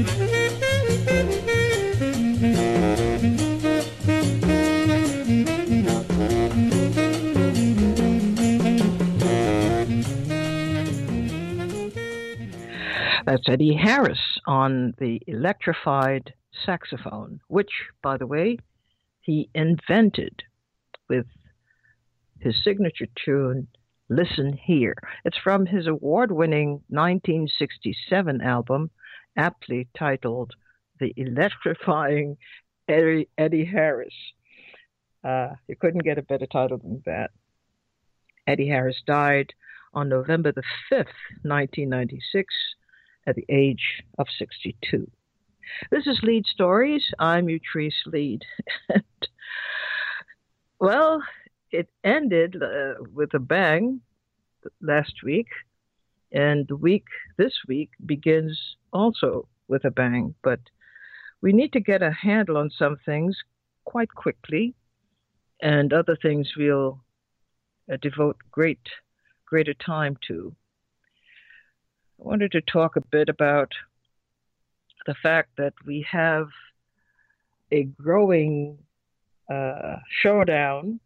That's Eddie Harris on the electrified saxophone, which, by the way, he invented with his signature tune, Listen Here. It's from his award winning 1967 album, aptly titled The Electrifying Eddie Harris. You couldn't get a better title than that. Eddie Harris died on November the 5th, 1996, at the age of 62. This is Lead Stories. I'm Utrice Lead. Well, it ended with a bang last week, and this week begins also with a bang. But we need to get a handle on some things quite quickly, and other things we'll devote greater time to. I wanted to talk a bit about the fact that we have a growing showdown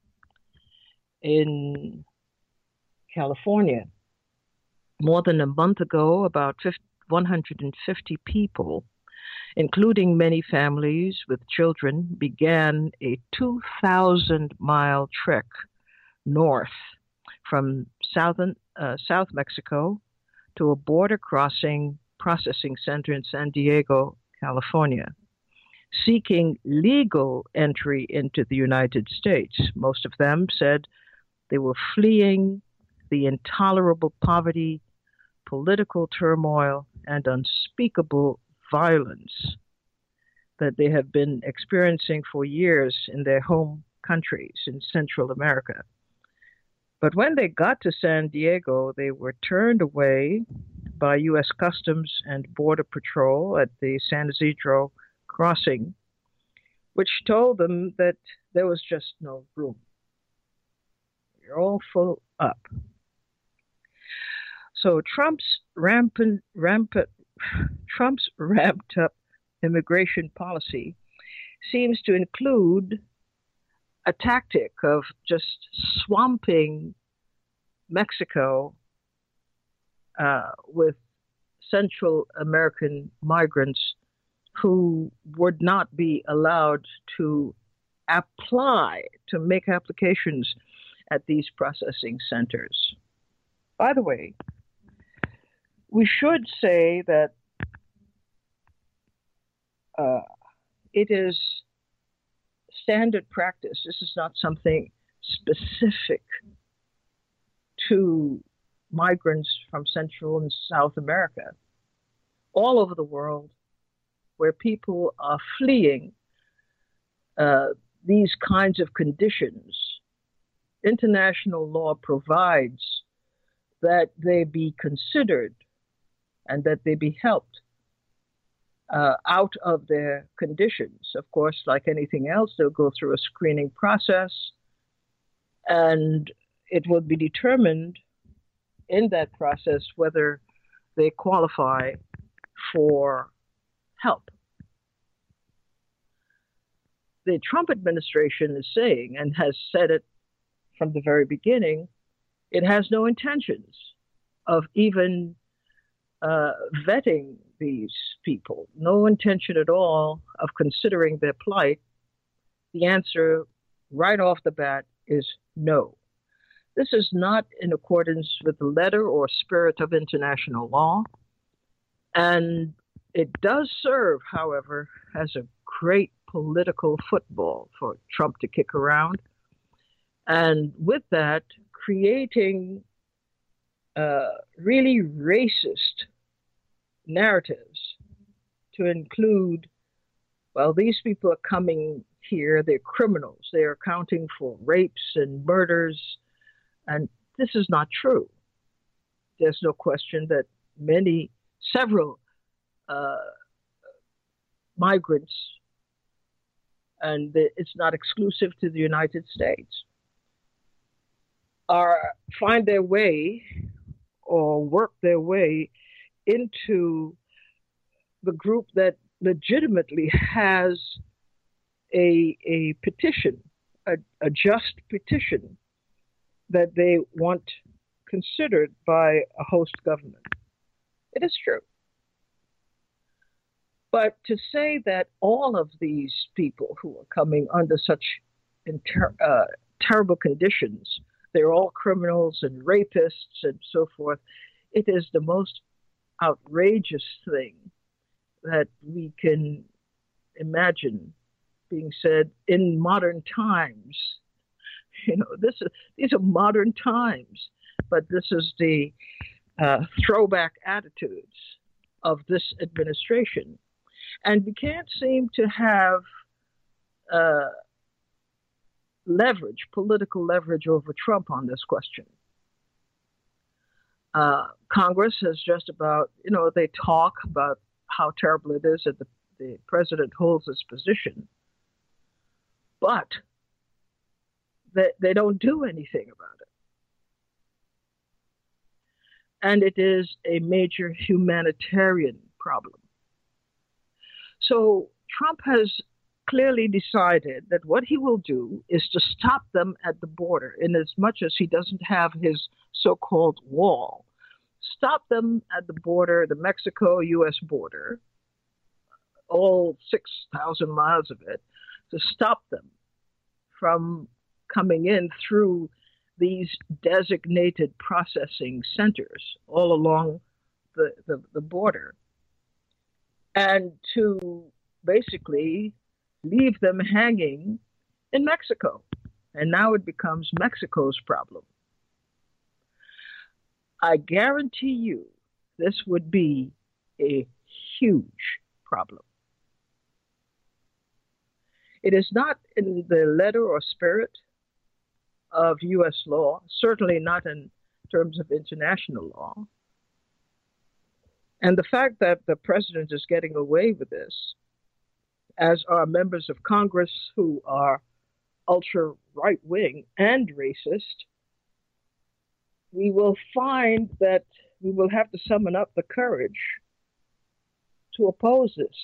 in California. More than a month ago, about 150 people, including many families with children, began a 2,000-mile trek north from South Mexico to a border crossing processing center in San Diego, California, seeking legal entry into the United States. Most of them said they were fleeing the intolerable poverty, political turmoil, and unspeakable violence that they have been experiencing for years in their home countries in Central America. But when they got to San Diego, they were turned away by U.S. Customs and Border Patrol at the San Isidro crossing, which told them that there was just no room. You're all full up. So Trump's ramped up immigration policy seems to include a tactic of just swamping Mexico with Central American migrants who would not be allowed to make applications at these processing centers. By the way, we should say that it is standard practice. This is not something specific to migrants from Central and South America. All over the world, where people are fleeing these kinds of conditions, international law provides that they be considered and that they be helped out of their conditions. Of course, like anything else, they'll go through a screening process, and it will be determined in that process whether they qualify for help. The Trump administration is saying, and has said it from the very beginning, it has no intentions of even vetting these people, no intention at all of considering their plight. The answer right off the bat is no. This is not in accordance with the letter or spirit of international law, and it does serve, however, as a great political football for Trump to kick around, and with that, creating really racist narratives to include, well, these people are coming here, they're criminals, they're accounting for rapes and murders, and this is not true. There's no question that several migrants, and it's not exclusive to the United States, find their way or work their way into the group that legitimately has a petition, a just petition that they want considered by a host government. It is true. But to say that all of these people who are coming under such terrible conditions, they're all criminals and rapists and so forth, it is the most outrageous thing that we can imagine being said in modern times. You know, these are modern times, but this is the throwback attitudes of this administration. And we can't seem to have uh, leverage, political leverage over Trump on this question. Congress has just about, they talk about how terrible it is that the president holds this position, but they don't do anything about it. And it is a major humanitarian problem. So Trump has clearly decided that what he will do is to stop them at the border, in as much as he doesn't have his so-called wall. Stop them at the border, the Mexico-U.S. border, all 6,000 miles of it, to stop them from coming in through these designated processing centers all along the border, and to basically leave them hanging in Mexico. And now it becomes Mexico's problem. I guarantee you this would be a huge problem. It is not in the letter or spirit of U.S. law, certainly not in terms of international law. And the fact that the president is getting away with this, as are members of Congress who are ultra right-wing and racist, we will find that we will have to summon up the courage to oppose this.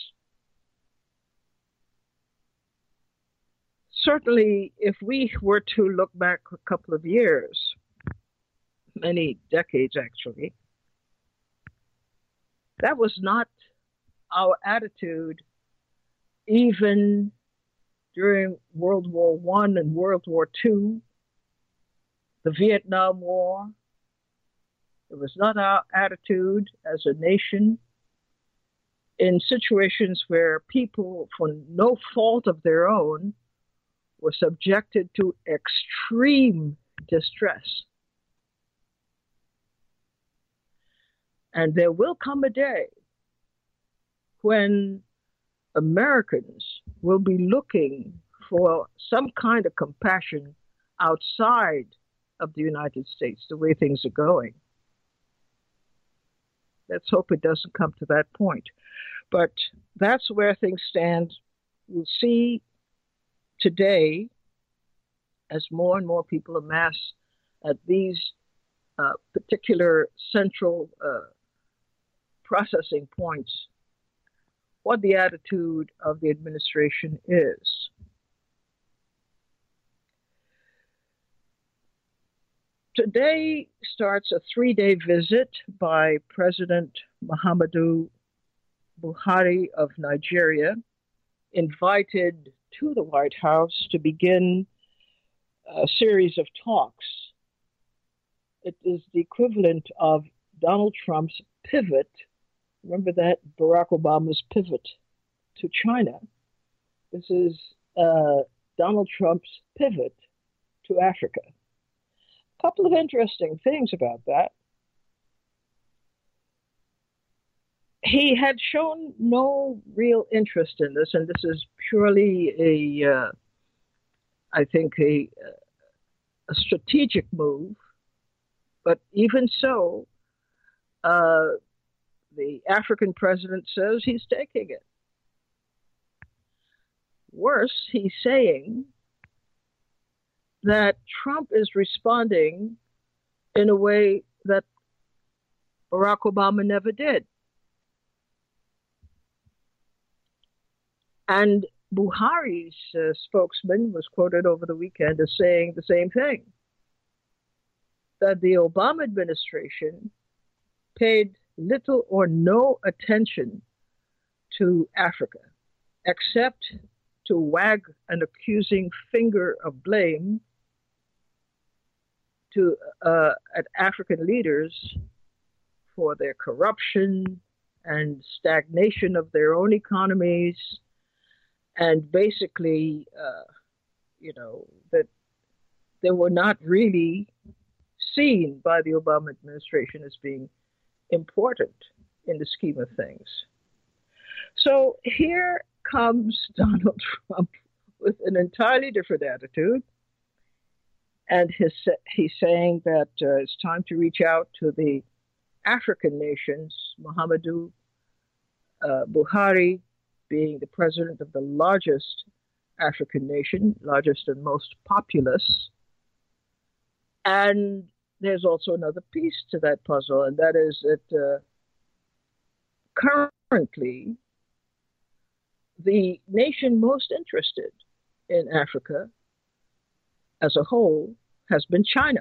Certainly, if we were to look back a couple of years, many decades actually, that was not our attitude even during World War I and World War II, the Vietnam War. It was not our attitude as a nation in situations where people, for no fault of their own, were subjected to extreme distress. And there will come a day when Americans will be looking for some kind of compassion outside of the United States, the way things are going. Let's hope it doesn't come to that point. But that's where things stand. We'll see today, as more and more people amass at these particular central processing points, what the attitude of the administration is. Today starts a 3-day visit by President Muhammadu Buhari of Nigeria, invited to the White House to begin a series of talks. It is the equivalent of Donald Trump's pivot. Remember that? Barack Obama's pivot to China. This is Donald Trump's pivot to Africa. A couple of interesting things about that. He had shown no real interest in this, and this is purely I think, a strategic move. But even so, the African president says he's taking it. Worse, he's saying that Trump is responding in a way that Barack Obama never did. And Buhari's spokesman was quoted over the weekend as saying the same thing, that the Obama administration paid little or no attention to Africa, except to wag an accusing finger of blame to at African leaders for their corruption and stagnation of their own economies, and basically, that they were not really seen by the Obama administration as being important in the scheme of things. So here comes Donald Trump with an entirely different attitude. And he's saying that it's time to reach out to the African nations, Muhammadu Buhari being the president of the largest African nation, largest and most populous. And there's also another piece to that puzzle, and that is that currently the nation most interested in Africa as a whole has been China.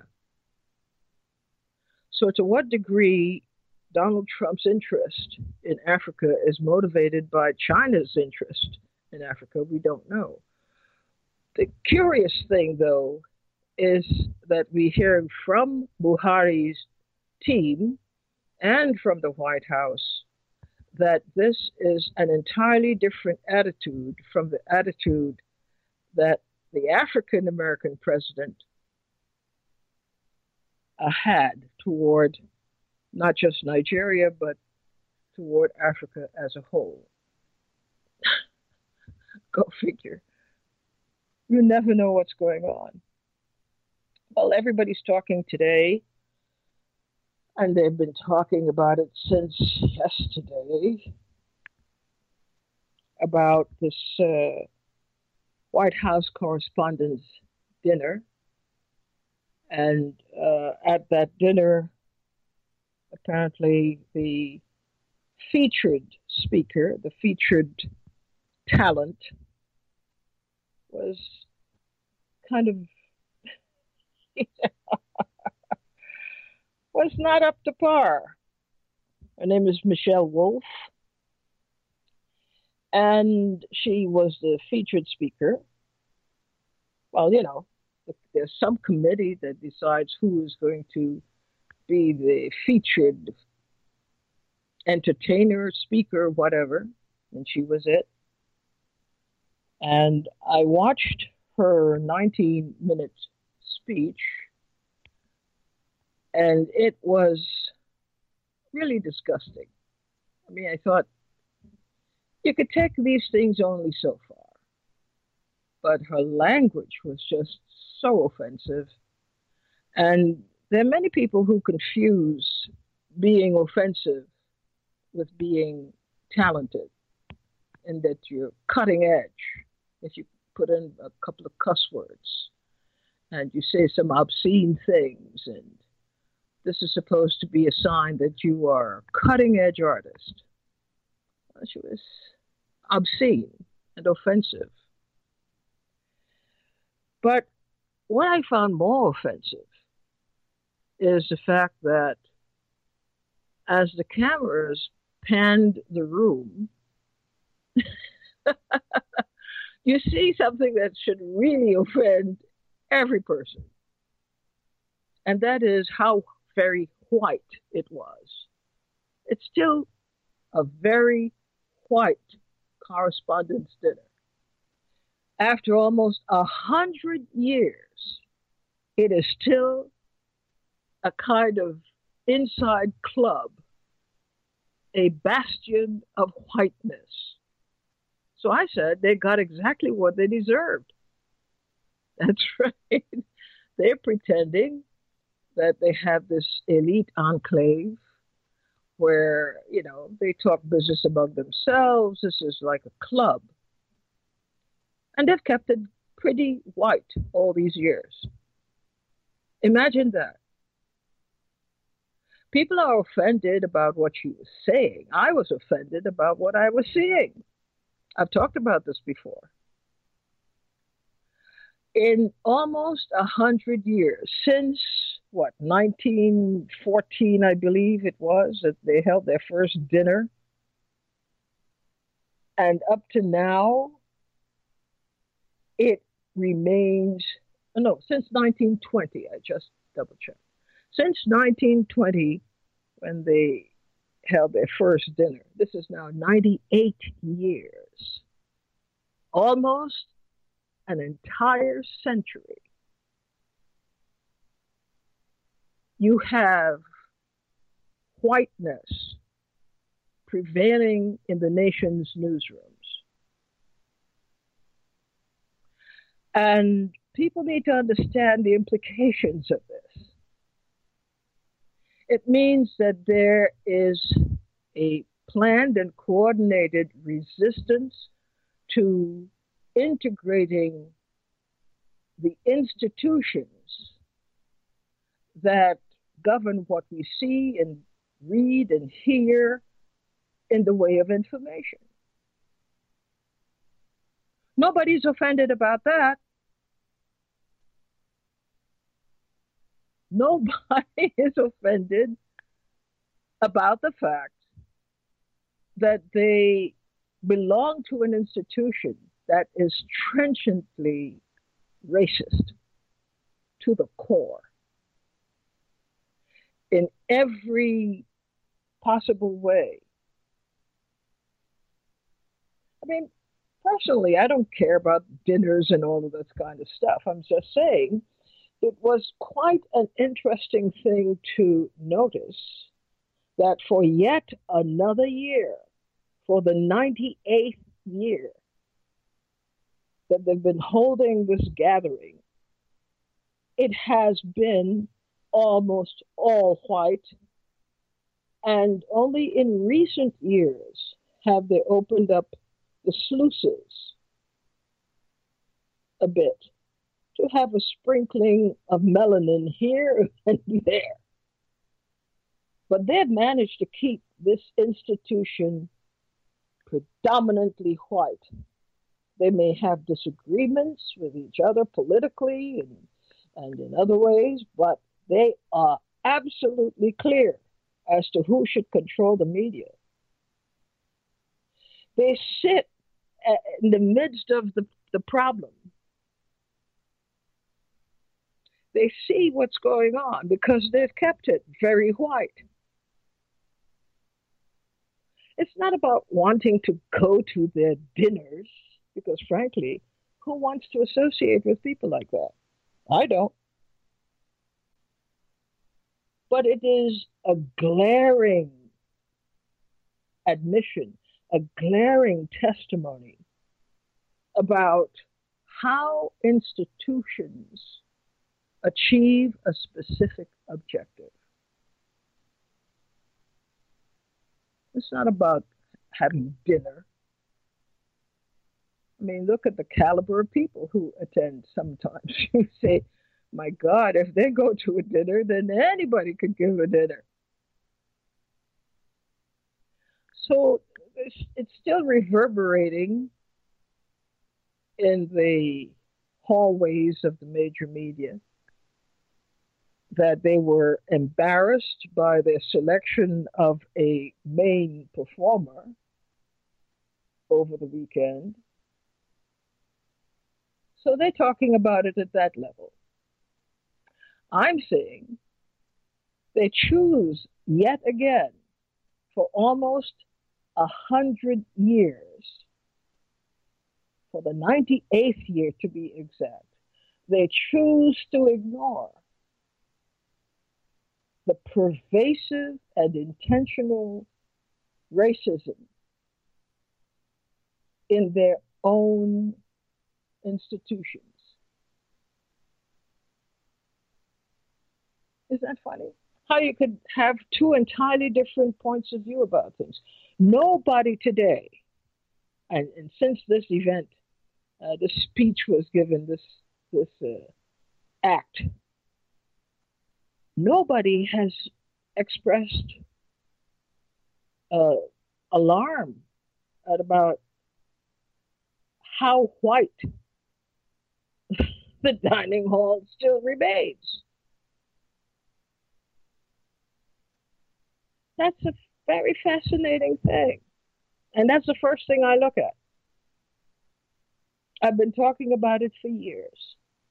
So to what degree Donald Trump's interest in Africa is motivated by China's interest in Africa, we don't know. The curious thing, though, is that we hear from Buhari's team and from the White House that this is an entirely different attitude from the attitude that the African American president had toward not just Nigeria, but toward Africa as a whole. Go figure. You never know what's going on. Well, everybody's talking today, and they've been talking about it since yesterday, about this White House Correspondents' Dinner. And at that dinner, apparently the featured speaker, the featured talent, was kind of was not up to par. Her name is Michelle Wolf, and she was the featured speaker. Well, there's some committee that decides who is going to be the featured entertainer, speaker, whatever, and she was it. And I watched her 19-minute speech, and it was really disgusting. I mean, I thought you could take these things only so far, but her language was just so offensive. And there are many people who confuse being offensive with being talented, and that you're cutting edge if you put in a couple of cuss words and you say some obscene things, and this is supposed to be a sign that you are a cutting edge artist. She was obscene and offensive. But what I found more offensive is the fact that as the cameras panned the room, you see something that should really offend every person. And that is how very white it was. It's still a very white correspondence dinner. After almost 100 years, it is still a kind of inside club, a bastion of whiteness. So I said they got exactly what they deserved. That's right. They're pretending that they have this elite enclave where, they talk business among themselves. This is like a club. And they've kept it pretty white all these years. Imagine that. People are offended about what she was saying. I was offended about what I was seeing. I've talked about this before. In almost 100 years, since what, 1914, I believe it was, that they held their first dinner, and up to now, it remains, no, since 1920, I just double checked. Since 1920, when they held their first dinner, this is now 98 years, almost an entire century. You have whiteness prevailing in the nation's newsrooms. And people need to understand the implications of this. It means that there is a planned and coordinated resistance to integrating the institutions that govern what we see and read and hear in the way of information. Nobody's offended about that. Nobody is offended about the fact that they belong to an institution that is trenchantly racist to the core in every possible way. I mean, personally, I don't care about dinners and all of this kind of stuff. I'm just saying it was quite an interesting thing to notice that for yet another year, for the 98th year that they've been holding this gathering, it has been almost all white. And only in recent years have they opened up the sluices a bit to have a sprinkling of melanin here and there. But they've managed to keep this institution predominantly white. They may have disagreements with each other politically and in other ways, but they are absolutely clear as to who should control the media. They sit in the midst of the problem. They see what's going on because they've kept it very white. It's not about wanting to go to their dinners, because frankly, who wants to associate with people like that? I don't. But it is a glaring admission, a glaring testimony about how institutions achieve a specific objective. It's not about having dinner. I mean, look at the caliber of people who attend sometimes. You say, my God, if they go to a dinner, then anybody could give a dinner. So it's still reverberating in the hallways of the major media that they were embarrassed by their selection of a main performer over the weekend. So they're talking about it at that level. I'm saying they choose yet again for almost 100 years, for the 98th year to be exact, they choose to ignore the pervasive and intentional racism in their own institutions. Isn't that funny? How you could have two entirely different points of view about things. Nobody today, and since this event, this speech was given, this act, nobody has expressed uh, alarm at about how white the dining hall still remains. That's a very fascinating thing. And that's the first thing I look at. I've been talking about it for years.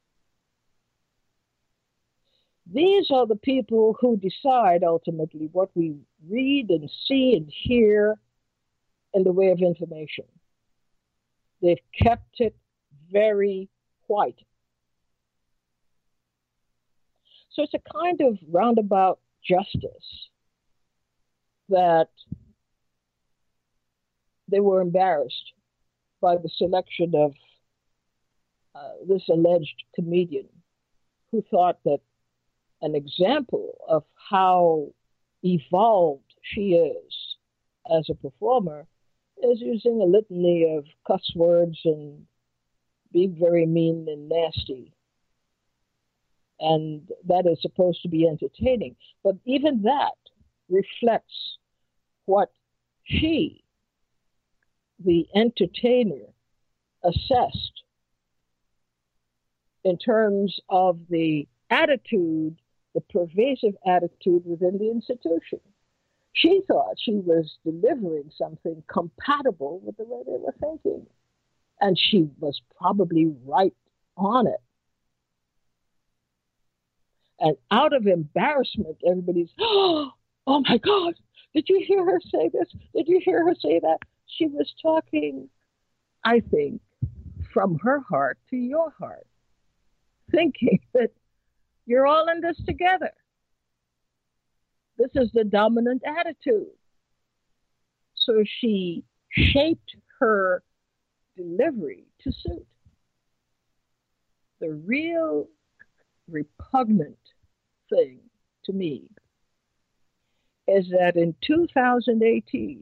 These are the people who decide ultimately what we read and see and hear in the way of information. They've kept it very white. So it's a kind of roundabout justice that they were embarrassed by the selection of this alleged comedian who thought that an example of how evolved she is as a performer is using a litany of cuss words and being very mean and nasty. And that is supposed to be entertaining. But even that reflects what she, the entertainer, assessed in terms of the attitude, the pervasive attitude within the institution. She thought she was delivering something compatible with the way they were thinking. And she was probably right on it. And out of embarrassment, everybody's, oh my God, did you hear her say this? Did you hear her say that? She was talking, I think, from her heart to your heart, thinking that you're all in this together. This is the dominant attitude. So she shaped her delivery to suit. The real repugnant thing to me is that in 2018,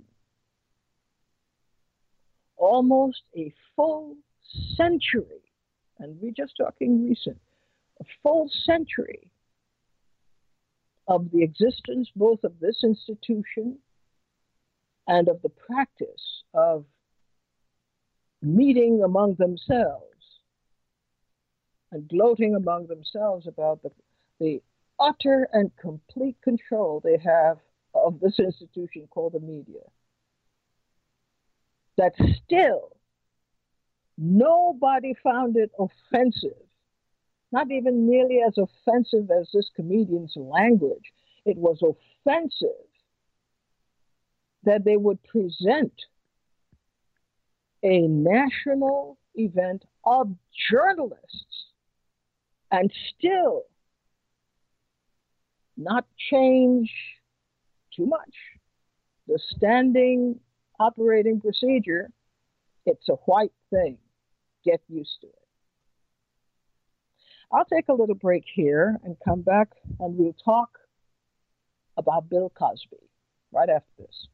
almost a full century, and we're just talking recent, a full century of the existence both of this institution and of the practice of meeting among themselves and gloating among themselves about the utter and complete control they have of this institution called the media. That still nobody found it offensive, not even nearly as offensive as this comedian's language. It was offensive that they would present a national event of journalists and still not change too much the standing operating procedure. It's a white thing. Get used to it. I'll take a little break here and come back and we'll talk about Bill Cosby right after this.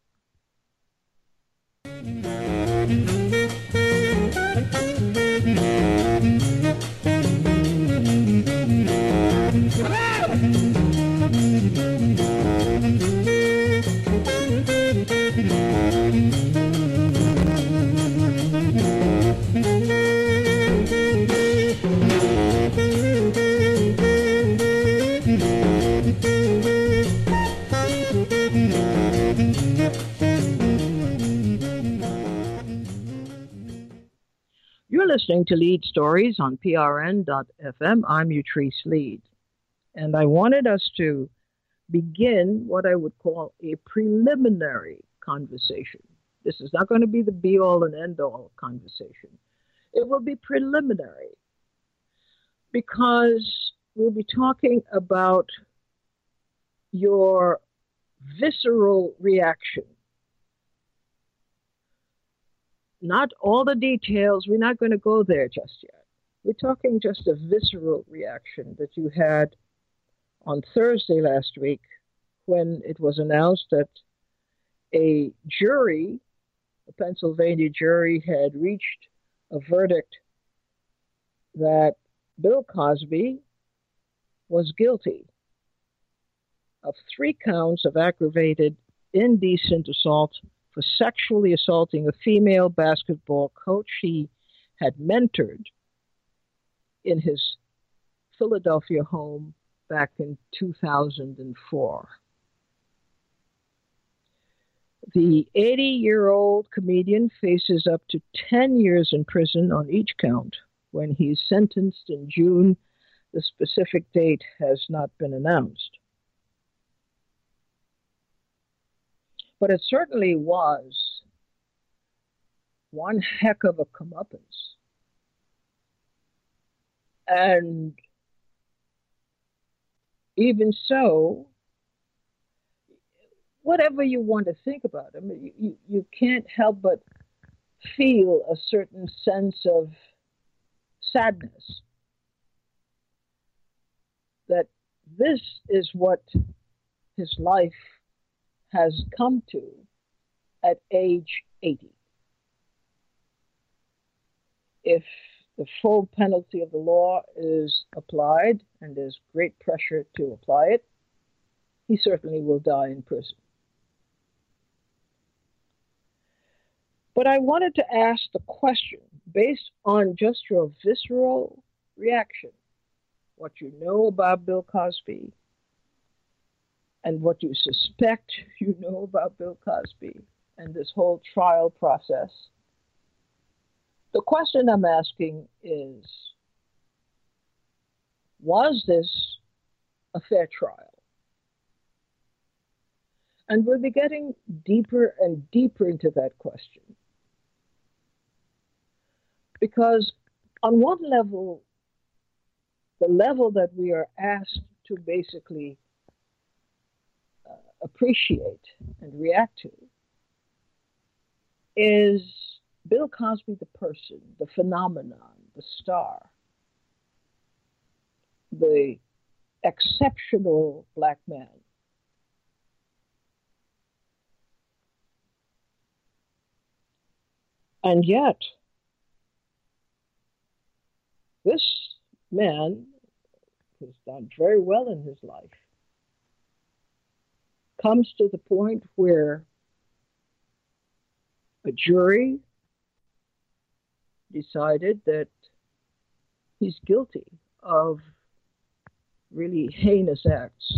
You're listening to Lead Stories on PRN.FM. I'm Utrice Lead. And I wanted us to begin what I would call a preliminary conversation. This is not going to be the be-all and end-all conversation. It will be preliminary because we'll be talking about your visceral reaction. Not all the details, we're not going to go there just yet. We're talking just a visceral reaction that you had on Thursday last week when it was announced that a jury, a Pennsylvania jury, had reached a verdict that Bill Cosby was guilty of 3 counts of aggravated indecent assault for sexually assaulting a female basketball coach. He had mentored in his Philadelphia home back in 2004. The 80-year-old comedian faces up to 10 years in prison on each count when he's sentenced in June. The specific date has not been announced. But it certainly was one heck of a comeuppance. And even so, whatever you want to think about, I mean, you can't help but feel a certain sense of sadness that this is what his life has come to at age 80. If the full penalty of the law is applied, and there's great pressure to apply it, he certainly will die in prison. But I wanted to ask the question, based on just your visceral reaction, what you know about Bill Cosby, and what you suspect you know about Bill Cosby and this whole trial process. The question I'm asking is, was this a fair trial? And we'll be getting deeper and deeper into that question. Because on one level, the level that we are asked to basically appreciate and react to is Bill Cosby, the person, the phenomenon, the star, the exceptional Black man. And yet, this man, who's done very well in his life, comes to the point where a jury decided that he's guilty of really heinous acts.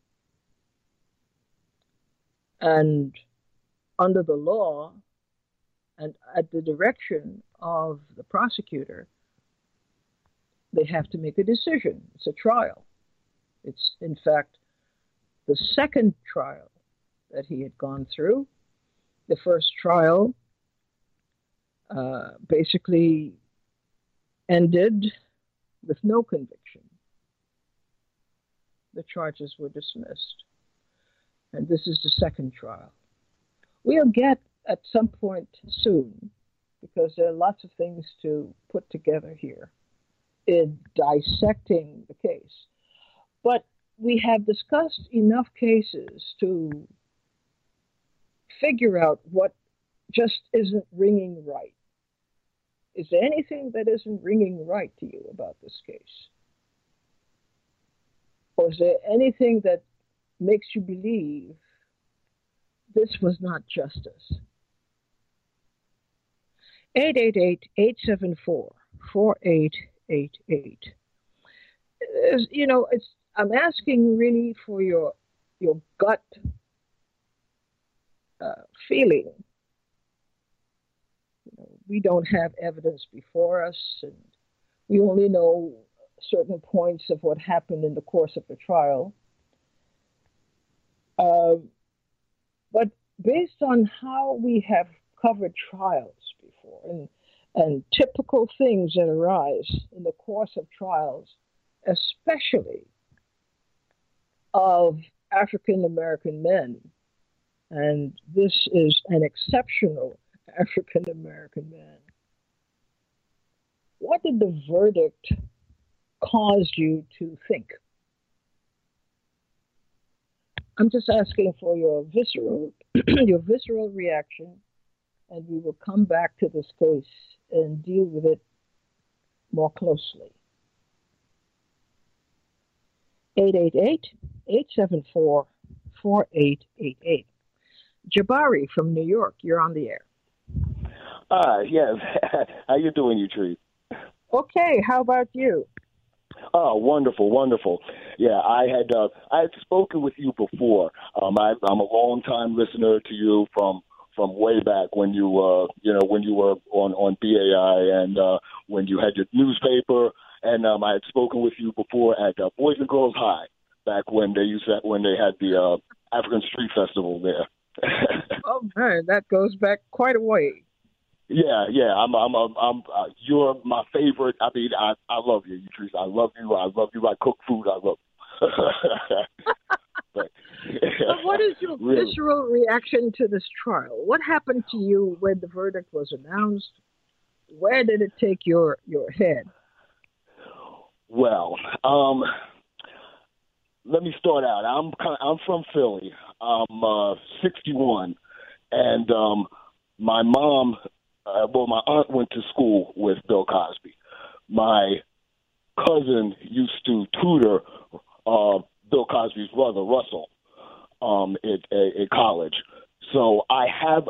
And under the law, and at the direction of the prosecutor, they have to make a decision. It's a trial. It's, in fact, the second trial that he had gone through. The first trial basically ended with no conviction. The charges were dismissed. And this is the second trial. We'll get at some point soon, because there are lots of things to put together here in dissecting the case. But we have discussed enough cases to figure out what just isn't ringing right. Is there anything that isn't ringing right to you about this case? Or is there anything that makes you believe this was not justice? 888-874-4888. You know, I'm asking really for your gut feeling. You know, we don't have evidence before us, and we only know certain points of what happened in the course of the trial. But based on how we have covered trials before, and typical things that arise in the course of trials, especially of African American men, and this is an exceptional African American man, what did the verdict cause you to think? I'm just asking for your visceral reaction, and we will come back to this case and deal with it more closely. 888-874-4888. Jabari from New York, you're on the air. Yes. How you doing, Utrice? Okay, how about you? Oh, wonderful, wonderful. Yeah, I had spoken with you before. I'm a long time listener to you from way back when when you were on BAI and when you had your newspaper, and I had spoken with you before at Boys and Girls High back when when they had the African Street Festival there. Oh man, that goes back quite a way. Yeah, yeah. You're my favorite. I mean, I love you, Utrice. I love you. I love you. I cook food. I love you. but, But what is your really, visceral reaction to this trial? What happened to you when the verdict was announced? Where did it take your head? well, let me start out. I'm from Philly. I'm 61, and my mom, my aunt went to school with Bill Cosby. My cousin used to tutor Bill Cosby's brother Russell at college. So I have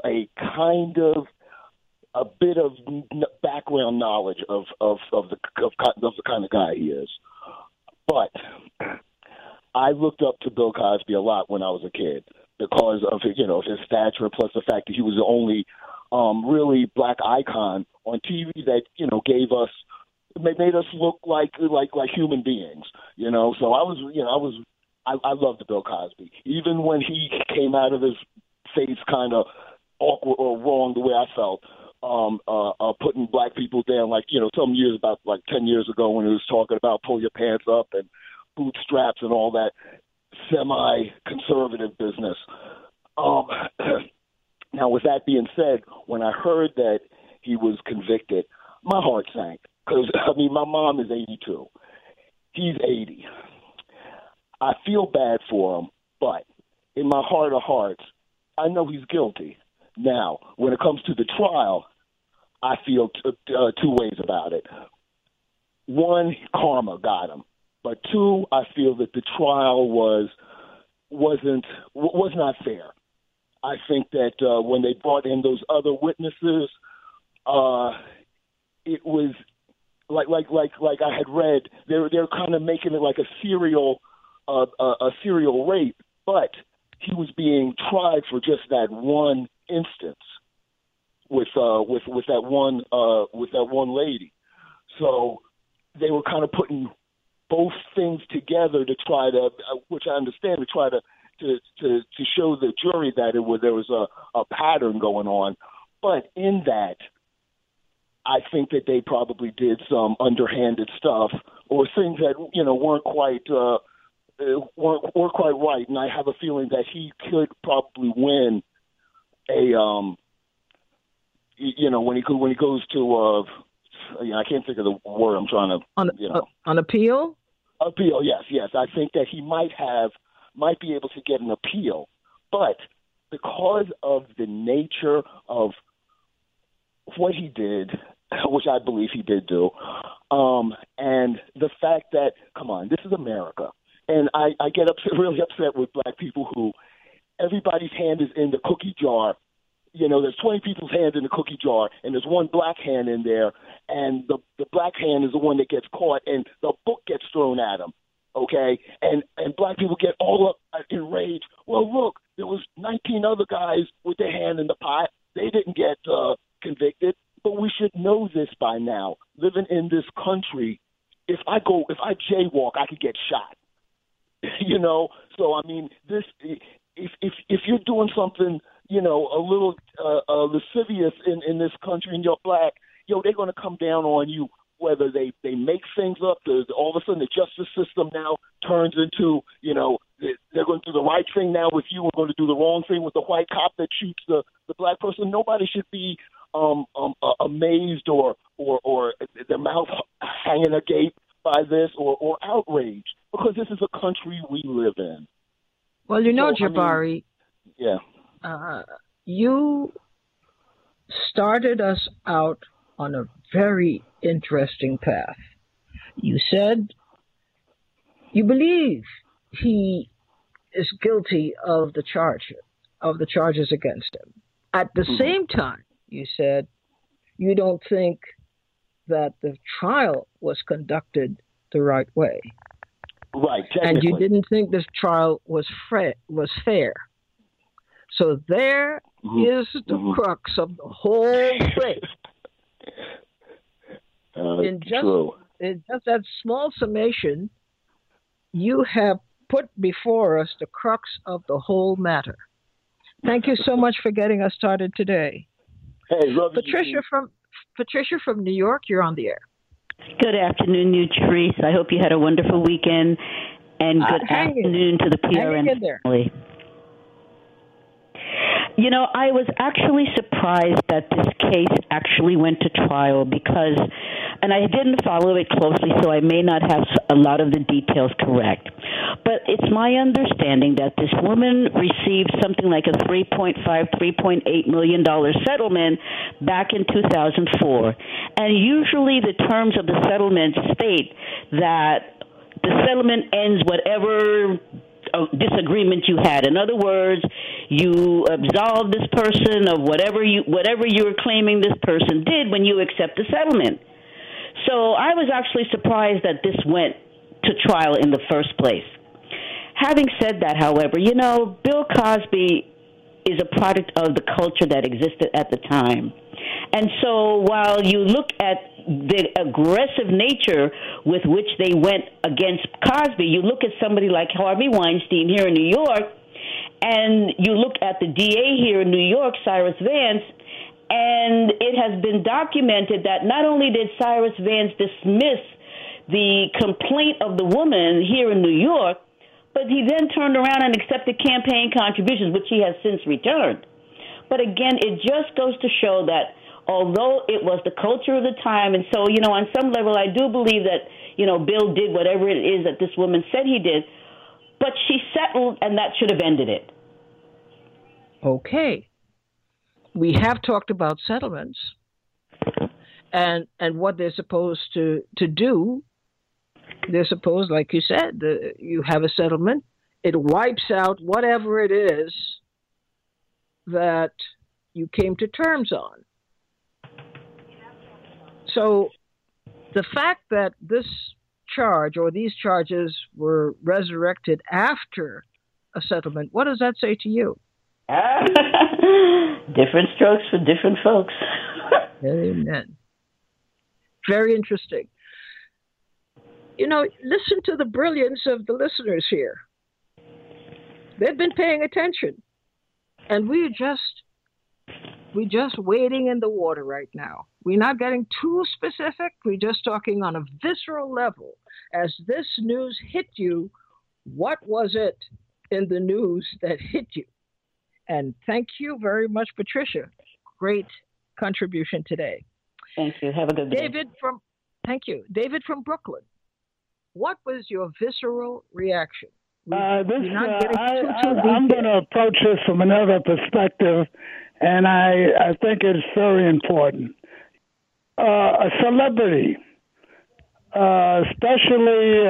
a bit of background knowledge of the kind of guy he is. But I looked up to Bill Cosby a lot when I was a kid because of his stature, plus the fact that he was the only really black icon on TV that gave us made us look like human beings. So I loved Bill Cosby, even when he came out of his face kind of awkward or wrong the way I felt. Putting black people down, some years about 10 years ago when he was talking about pull your pants up and bootstraps and all that semi-conservative business. Um, Now, with that being said, when I heard that he was convicted, my heart sank because my mom is 82, he's 80. I feel bad for him, but in my heart of hearts, I know he's guilty. Now, when it comes to the trial, I feel two ways about it. One, karma got him, but two, I feel that the trial was not fair. I think that when they brought in those other witnesses, it was like I had read they're kind of making it like a serial rape, but he was being tried for just that one instance with that one lady. So they were kind of putting both things together to try to, which I understand, to try to show the jury that there was a pattern going on. But in that, I think that they probably did some underhanded stuff or things that weren't quite right. And I have a feeling that he could probably win when he goes to I can't think of the word I'm trying to on appeal. Appeal, yes. I think that he might be able to get an appeal, but because of the nature of what he did, which I believe he did do, and the fact that, come on, this is America, and I get really upset with black people who everybody's hand is in the cookie jar. There's 20 people's hands in the cookie jar, and there's one black hand in there, and the black hand is the one that gets caught, and the book gets thrown at him, okay? And black people get all up in rage. Well, look, there was 19 other guys with their hand in the pot. They didn't get convicted, but we should know this by now. Living in this country, if I jaywalk, I could get shot. So I mean, this if you're doing something, a little lascivious in this country and you're black, they're going to come down on you, whether they make things up. All of a sudden, the justice system now turns into, they're going to do the right thing now with you. We're going to do the wrong thing with the white cop that shoots the black person. Nobody should be amazed or their mouth hanging agape by this or outraged, because this is a country we live in. Well, Jabari, yeah. You started us out on a very interesting path. You said you believe he is guilty of the charges against him. At the same time, you said you don't think that the trial was conducted the right way. Right, and you technically. didn't think this trial was fair. So there Hmm. is the Hmm. crux of the whole thing. In just True. in just that small summation, you have put before us the crux of the whole matter. Thank you so much for getting us started today. Hey, love you, Patricia Eugene. from Patricia from New York, you're on the air. Good afternoon, you Therese. I hope you had a wonderful weekend, and good afternoon to the Hanging PRN in there. family. You know, I was actually surprised that this case actually went to trial because, and I didn't follow it closely, so I may not have a lot of the details correct. But it's my understanding that this woman received something like a $3.8 million settlement back in 2004. And usually the terms of the settlement state that the settlement ends whatever disagreement you had. In other words, you absolve this person of whatever you were claiming this person did when you accept the settlement. So I was actually surprised that this went to trial in the first place. Having said that, however, you know, Bill Cosby is a product of the culture that existed at the time. And so while you look at the aggressive nature with which they went against Cosby, you look at somebody like Harvey Weinstein here in New York, and you look at the DA here in New York, Cyrus Vance, and it has been documented that not only did Cyrus Vance dismiss the complaint of the woman here in New York, but he then turned around and accepted campaign contributions, which he has since returned. But again, it just goes to show that although it was the culture of the time, and so, you know, on some level, I do believe that, you know, Bill did whatever it is that this woman said he did, but she settled, and that should have ended it. Okay. We have talked about settlements and what they're supposed to do. They're supposed, like you said, you have a settlement. It wipes out whatever it is that you came to terms on. So the fact that this charge or these charges were resurrected after a settlement, what does that say to you? Different strokes for different folks. Amen. Very interesting. You know, listen to the brilliance of the listeners here. They've been paying attention. And we're just wading in the water right now. We're not getting too specific. We're just talking on a visceral level. As this news hit you, what was it in the news that hit you? And thank you very much, Patricia. Great contribution today. Thank you. Have a good day. Thank you. David from Brooklyn. What was your visceral reaction? I'm going to approach this from another perspective, and I think it's very important. A celebrity, especially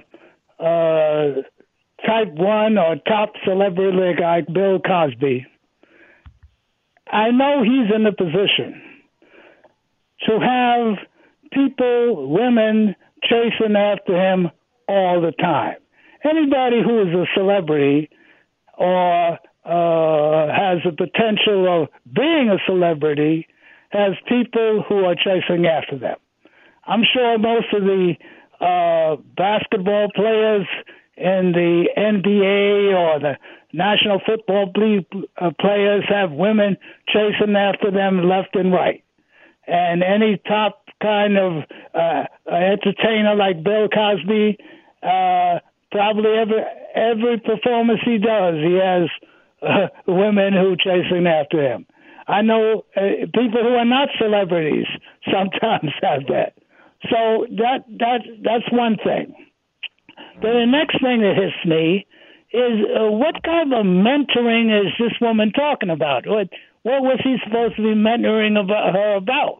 type 1 or top celebrity like Bill Cosby, I know he's in a position to have people, women, chasing after him all the time. Anybody who is a celebrity or has the potential of being a celebrity has people who are chasing after them. I'm sure most of the basketball players in the NBA or the National Football League players have women chasing after them left and right. And any top kind of entertainer like Bill Cosby, probably every performance he does, he has women who chasing after him. I know people who are not celebrities sometimes have that. So that's one thing. Then the next thing that hits me is what kind of mentoring is this woman talking about? What was he supposed to be mentoring her about?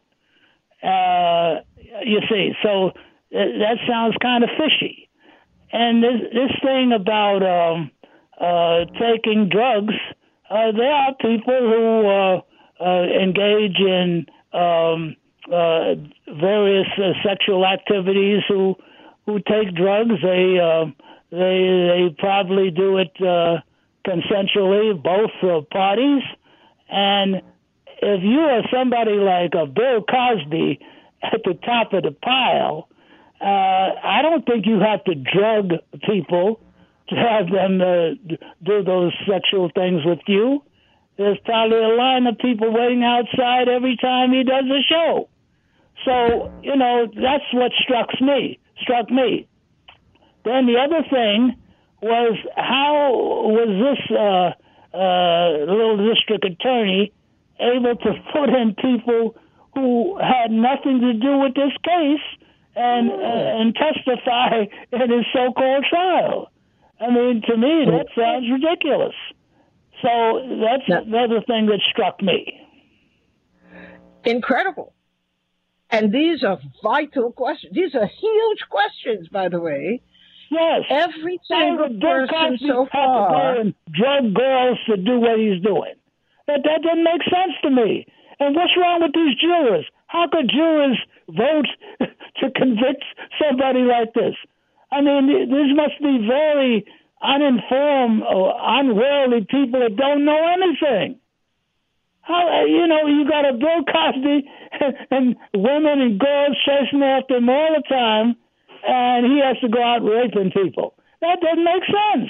You see, so that sounds kind of fishy. And this thing about taking drugs, there are people who engage in various sexual activities who take drugs. They probably do it consensually, both parties. And if you are somebody like a Bill Cosby at the top of the pile, I don't think you have to drug people to have them do those sexual things with you. There's probably a line of people waiting outside every time he does a show. So, that's what struck me. Then the other thing was, how was this little district attorney able to put in people who had nothing to do with this case and testify in his so-called trial? I mean, to me, that sounds ridiculous. So that's another thing that struck me. Incredible. And these are vital questions. These are huge questions, by the way. Yes. Every single person so far had to go and drug girls to do what he's doing. That doesn't make sense to me. And what's wrong with these jurors? How could jurors vote to convict somebody like this? I mean, these must be very uninformed or unworldly people that don't know anything. How, you got a Bill Cosby and women and girls chasing after him all the time, and he has to go out raping people. That doesn't make sense.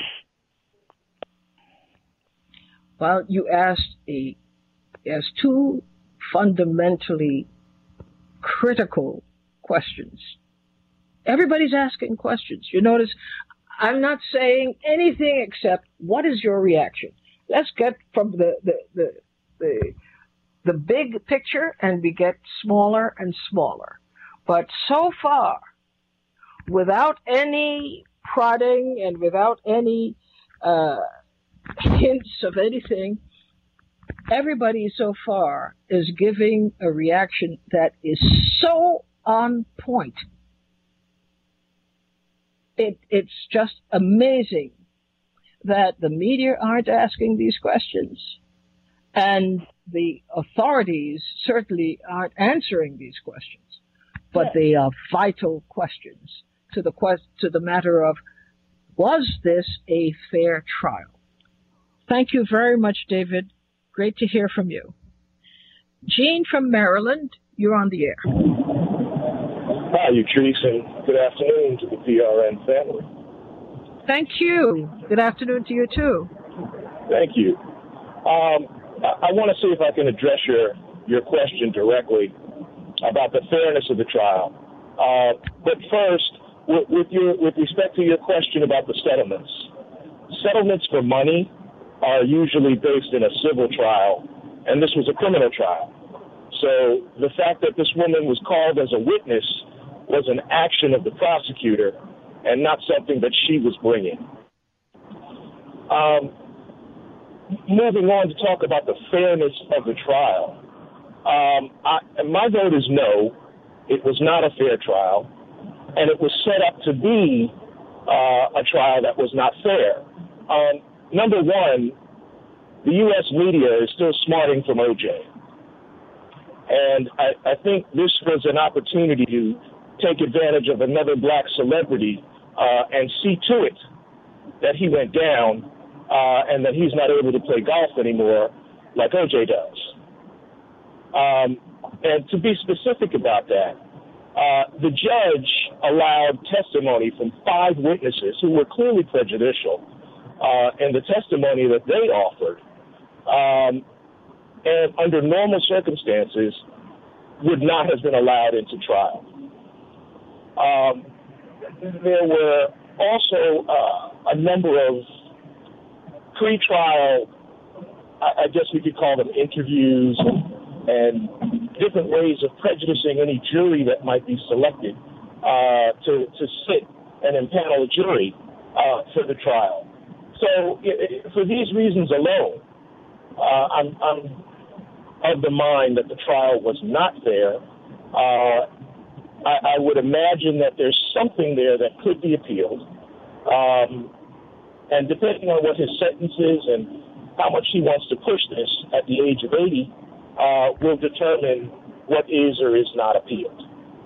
Well, you asked two fundamentally critical questions. Everybody's asking questions. You notice I'm not saying anything except, what is your reaction? Let's get from the big picture, and we get smaller and smaller. But so far, without any prodding and without any hints of anything, everybody so far is giving a reaction that is so on point. It's just amazing that the media aren't asking these questions, and the authorities certainly aren't answering these questions. But they are vital questions to the matter of, was this a fair trial? Thank you very much, David. Great to hear from you. Jean from Maryland, you're on the air. Hi, Utrice, and good afternoon to the PRN family. Thank you. Good afternoon to you, too. Thank you. I want to see if I can address your question directly about the fairness of the trial. But first, with respect to your question about the settlements for money are usually based in a civil trial, and this was a criminal trial. So the fact that this woman was called as a witness was an action of the prosecutor and not something that she was bringing. Moving on to talk about the fairness of the trial, my vote is no. It was not a fair trial, and it was set up to be a trial that was not fair. Number one, the U.S. media is still smarting from O.J. And I think this was an opportunity to take advantage of another black celebrity and see to it that he went down and that he's not able to play golf anymore like O.J. does. And to be specific about that, the judge allowed testimony from 5 witnesses who were clearly prejudicial in the testimony that they offered, and under normal circumstances would not have been allowed into trial. There were also a number of pre-trial, I guess we could call them interviews, and different ways of prejudicing any jury that might be selected to sit and impanel a jury for the trial. So for these reasons alone, I'm of the mind that the trial was not fair. I would imagine that there's something there that could be appealed. And depending on what his sentence is and how much he wants to push this at the age of 80, will determine what is or is not appealed?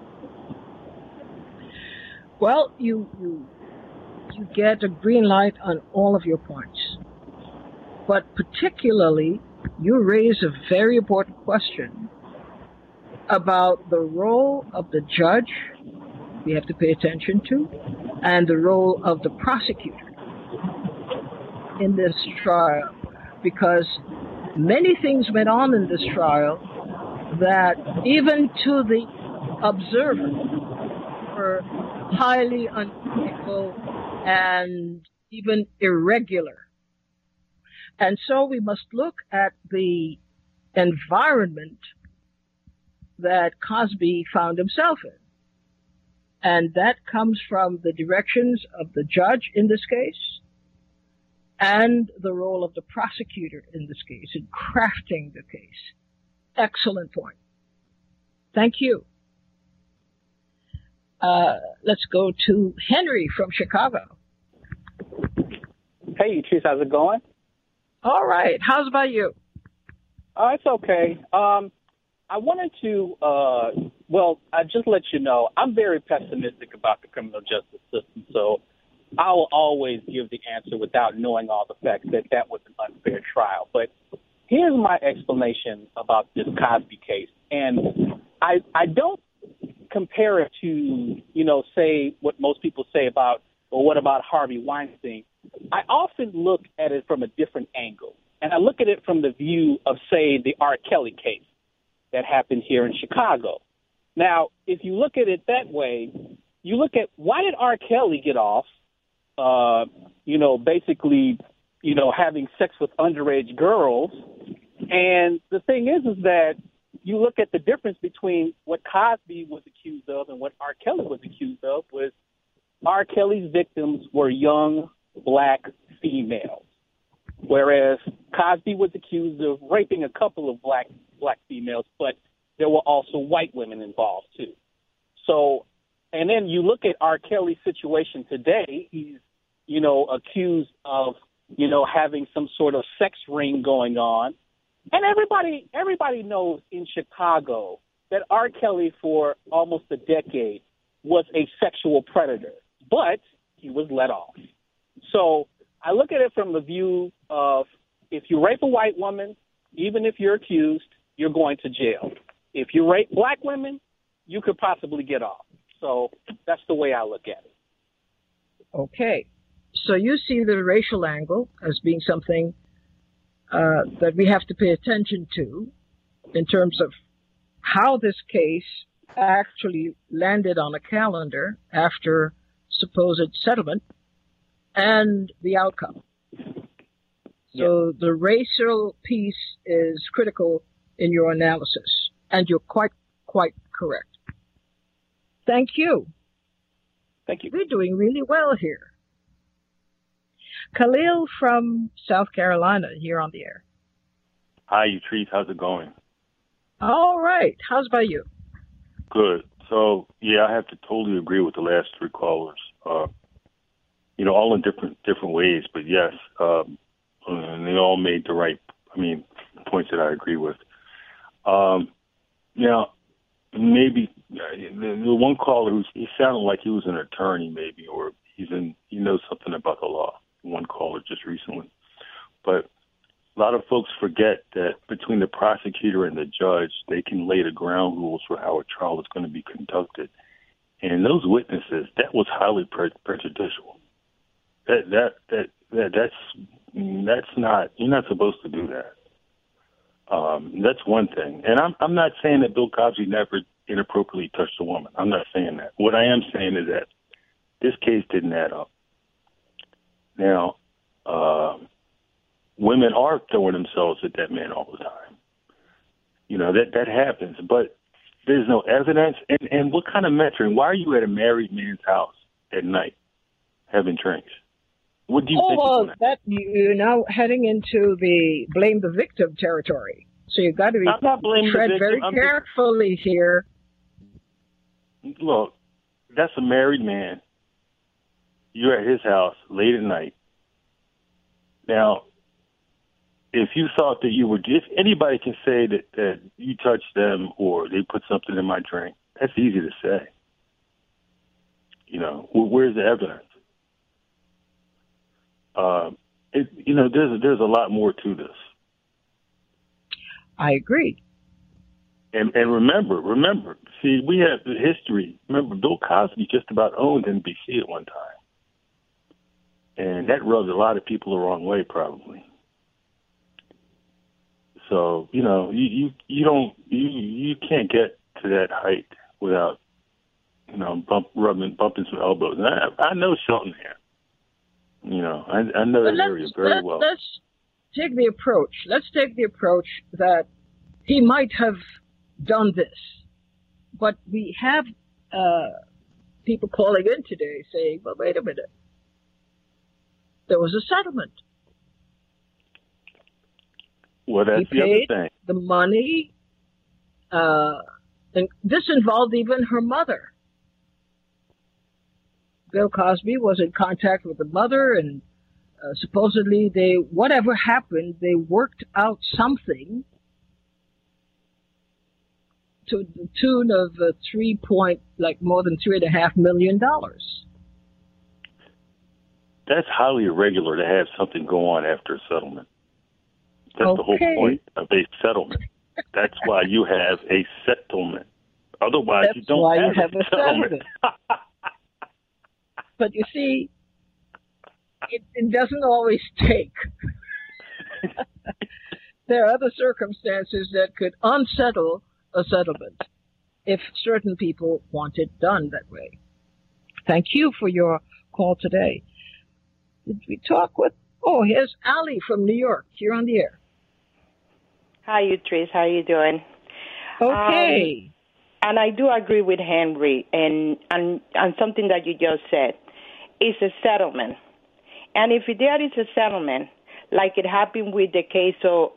Well, you get a green light on all of your points. But particularly, you raise a very important question about the role of the judge we have to pay attention to, and the role of the prosecutor in this trial, because many things went on in this trial that even to the observer were highly unequal and even irregular. And so we must look at the environment that Cosby found himself in. And that comes from the directions of the judge in this case and the role of the prosecutor in this case in crafting the case. Excellent point. Thank you. Let's go to Henry from Chicago. Hey, Cheese, how's it going? All right. How's about you? It's okay. I wanted to, I just let you know, I'm very pessimistic about the criminal justice system, so I will always give the answer without knowing all the facts that was an unfair trial. But here's my explanation about this Cosby case. And I don't compare it to, say what most people say about, or what about Harvey Weinstein. I often look at it from a different angle. And I look at it from the view of, say, the R. Kelly case that happened here in Chicago. Now, if you look at it that way, you look at why did R. Kelly get off, basically, having sex with underage girls. And the thing is that you look at the difference between what Cosby was accused of and what R. Kelly was accused of was R. Kelly's victims were young black females, whereas Cosby was accused of raping a couple of black females, but there were also white women involved too. So, and then you look at R. Kelly's situation today, he's, accused of, having some sort of sex ring going on. And everybody knows in Chicago that R. Kelly for almost a decade was a sexual predator, but he was let off. So I look at it from the view of if you rape a white woman, even if you're accused, you're going to jail. If you rape black women, you could possibly get off. So that's the way I look at it. Okay. So you see the racial angle as being something that we have to pay attention to in terms of how this case actually landed on a calendar after supposed settlement and the outcome. So the racial piece is critical in your analysis, and you're quite correct. Thank you. Thank you. We're doing really well here. Khalil from South Carolina, here on the air. Hi, Utrice. How's it going? All right. How's about you? Good. So, I have to totally agree with the last three callers. All in different ways, but yes, and they all made the right, points that I agree with. Maybe the one caller he sounded like he was an attorney, maybe, or he knows something about the law. One caller just recently, but a lot of folks forget that between the prosecutor and the judge, they can lay the ground rules for how a trial is going to be conducted. And those witnesses, that was highly prejudicial. That's not, you're not supposed to do that. That's one thing. And I'm not saying that Bill Cosby never inappropriately touched a woman. I'm not saying that. What I am saying is that this case didn't add up. Now, women are throwing themselves at that man all the time. That happens, but there's no evidence. And what kind of mentoring? Why are you at a married man's house at night having drinks? What do you think? Well, that you're now heading into the blame the victim territory. So you've got to tread very carefully here. Look, that's a married man. You're at his house late at night. Now, if you thought that you were, if anybody can say that you touched them or they put something in my drink, that's easy to say. You know, where's the evidence? There's a lot more to this. I agree. And remember, see, we have the history. Remember, Bill Cosby just about owned NBC at one time. And that rubbed a lot of people the wrong way, probably. So, you know, you can't get to that height without, you know, bumping some elbows. And I know Shelton here. You know, I know that area very well. Let's take the approach. Let's take the approach that he might have done this, but we have people calling in today saying, "Well, wait a minute. There was a settlement. Well, that's he the paid other thing. The money, and this involved even her mother. Bill Cosby was in contact with the mother, and supposedly whatever happened, they worked out something to the tune of more than $3.5 million. That's highly irregular to have something go on after a settlement. That's the whole point of a settlement. That's why you have a settlement. Otherwise, you don't have a settlement. But you see, it doesn't always take. There are other circumstances that could unsettle a settlement if certain people want it done that way. Thank you for your call today. Did we talk with... Oh, here's Ali from New York. You're on the air. Hi, Utrice. How are you doing? Okay. And I do agree with Henry and something that you just said. It's a settlement. And if there is a settlement, like it happened with the case of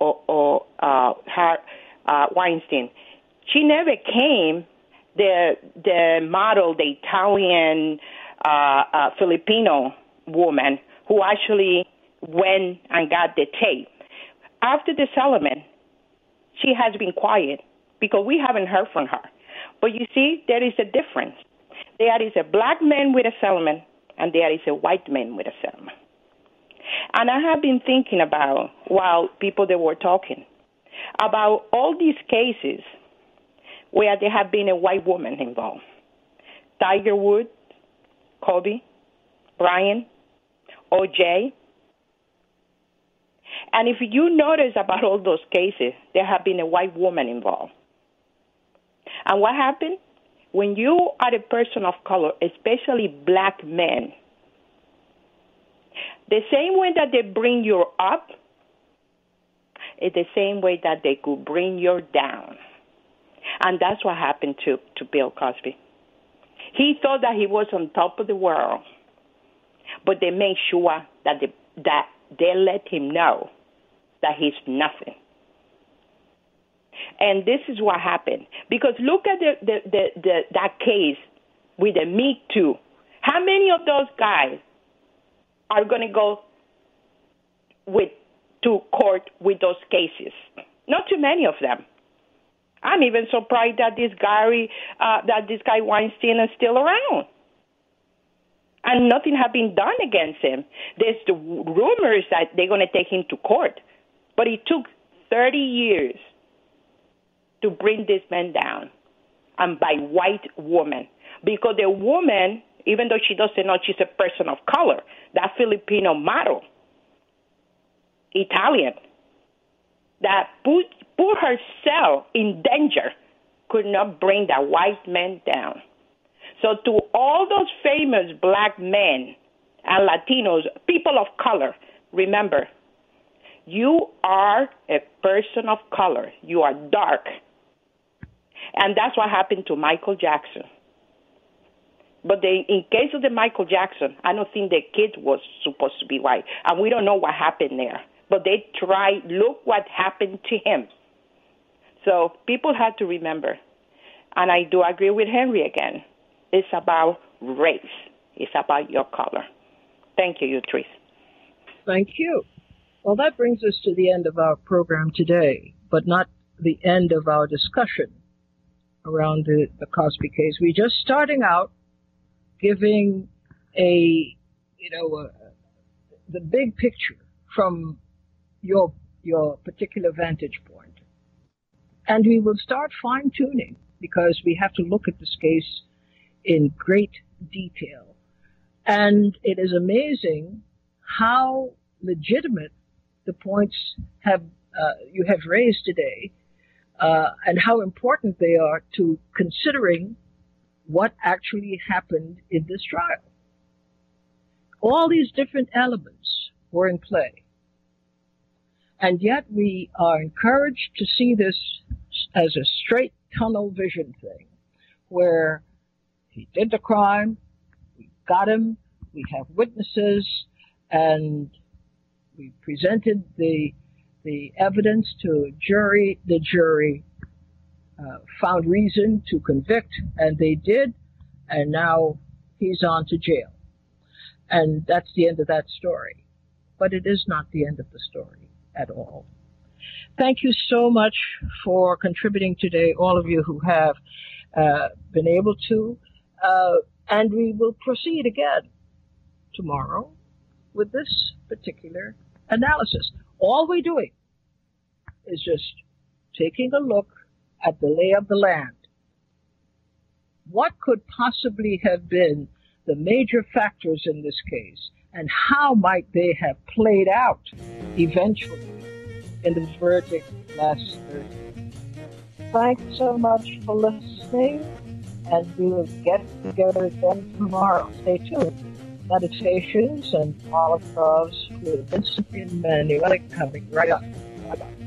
Weinstein, she never came, the model, the Italian Filipino woman who actually went and got the tape. After the settlement, she has been quiet because we haven't heard from her. But you see, there is a difference. There is a black man with a settlement, and there is a white man with a settlement. And I have been thinking about, while people they were talking, about all these cases where there have been a white woman involved. Tiger Woods, Kobe, Bryant, O.J. And if you notice about all those cases, there have been a white woman involved. And what happened? When you are a person of color, especially black men, the same way that they bring you up is the same way that they could bring you down. And that's what happened to Bill Cosby. He thought that he was on top of the world, but they made sure that they let him know that he's nothing. And this is what happened. Because look at that case with the Me Too. How many of those guys are going to go to court with those cases? Not too many of them. I'm even surprised that this guy Weinstein is still around. And nothing has been done against him. There's the rumors that they're going to take him to court. But it took 30 years to bring this man down, and by white woman. Because the woman, even though she doesn't know she's a person of color, that Filipino model, Italian, that put herself in danger, could not bring that white man down. So to all those famous black men and Latinos, people of color, remember, you are a person of color. You are dark. And that's what happened to Michael Jackson. But in case of the Michael Jackson, I don't think the kid was supposed to be white. And we don't know what happened there. But they tried, look what happened to him. So people have to remember. And I do agree with Henry again. It's about race. It's about your color. Thank you, Utrice. Thank you. Well, that brings us to the end of our program today, but not the end of our discussion around the Cosby case. We're just starting out giving the big picture from your particular vantage point. And we will start fine-tuning because we have to look at this case in great detail. And it is amazing how legitimate the points you have raised today, and how important they are to considering what actually happened in this trial. All these different elements were in play. And yet we are encouraged to see this as a straight tunnel vision thing, where he did the crime, we got him, we have witnesses, and we presented the evidence to a jury. The jury found reason to convict, and they did, and now he's on to jail. And that's the end of that story. But it is not the end of the story at all. Thank you so much for contributing today, all of you who have been able to. And we will proceed again tomorrow with this particular analysis. All we're doing is just taking a look at the lay of the land. What could possibly have been the major factors in this case, and how might they have played out eventually in the verdict last Thursday? Thanks so much for listening, and we will get together again tomorrow. Stay tuned. Meditations and Olive Groves with Vincent Emanuele coming right up. Bye-bye.